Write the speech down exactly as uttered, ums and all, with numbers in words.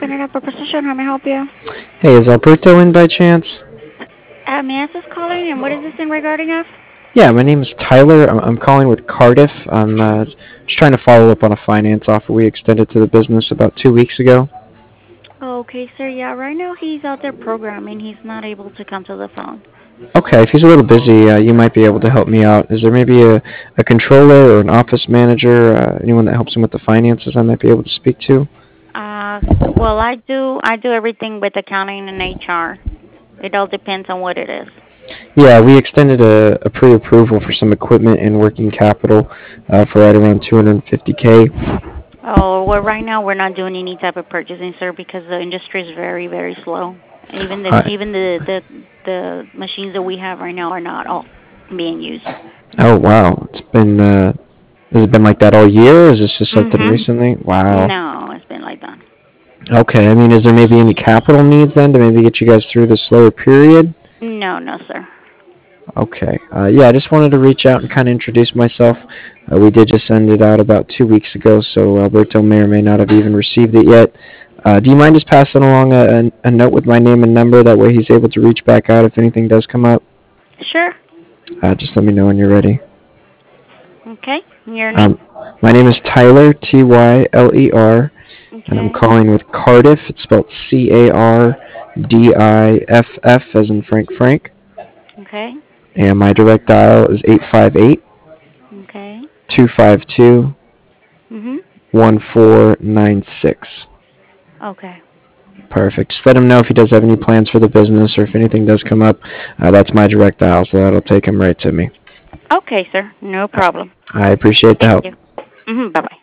Internet Proposition. How may I help you? Hey, is Alberto in by chance? Uh, may I ask who's calling and what is this in regarding of? Yeah, my name is Tyler. I'm, I'm calling with Cardiff. I'm uh, just trying to follow up on a finance offer we extended to the business about two weeks ago. Okay, sir. Yeah, right now he's out there programming. He's not able to come to the phone. Okay, if he's a little busy, uh, you might be able to help me out. Is there maybe a, a controller or an office manager, uh, anyone that helps him with the finances I might be able to speak to? Uh, well, I do I do everything with accounting and H R. It all depends on what it is. Yeah, we extended a, a pre-approval for some equipment and working capital uh, for right around two hundred fifty k. Oh, well, right now we're not doing any type of purchasing, sir, because the industry is very, very slow. Even the Uh, even the the the machines that we have right now are not all being used. oh wow, it's been uh, has it been like that all year, or is this just something Mhm. recently? Wow. No, it's been like that. Okay, I mean, is there maybe any capital needs then to maybe get you guys through the slower period? No, no, sir. Okay, uh, yeah, I just wanted to reach out and kind of introduce myself. Uh, we did just send it out about two weeks ago, so Alberto may or may not have even received it yet. Uh, do you mind just passing along a, a, a note with my name and number? That way he's able to reach back out if anything does come up. Sure. Uh, just let me know when you're ready. Okay. Your name? Um, my name is Tyler, T Y L E R, and I'm Okay. calling with Cardiff. It's spelled C A R D I F F as in Frank Frank. Okay. And my direct dial is eight five eight, Okay. two five two, Mhm. one four nine six. Okay. Perfect. Just let him know if he does have any plans for the business or if anything does come up. Uh, that's my direct dial, so that'll take him right to me. Okay, sir. No problem. I appreciate the Thank help. you. Mhm. Bye bye.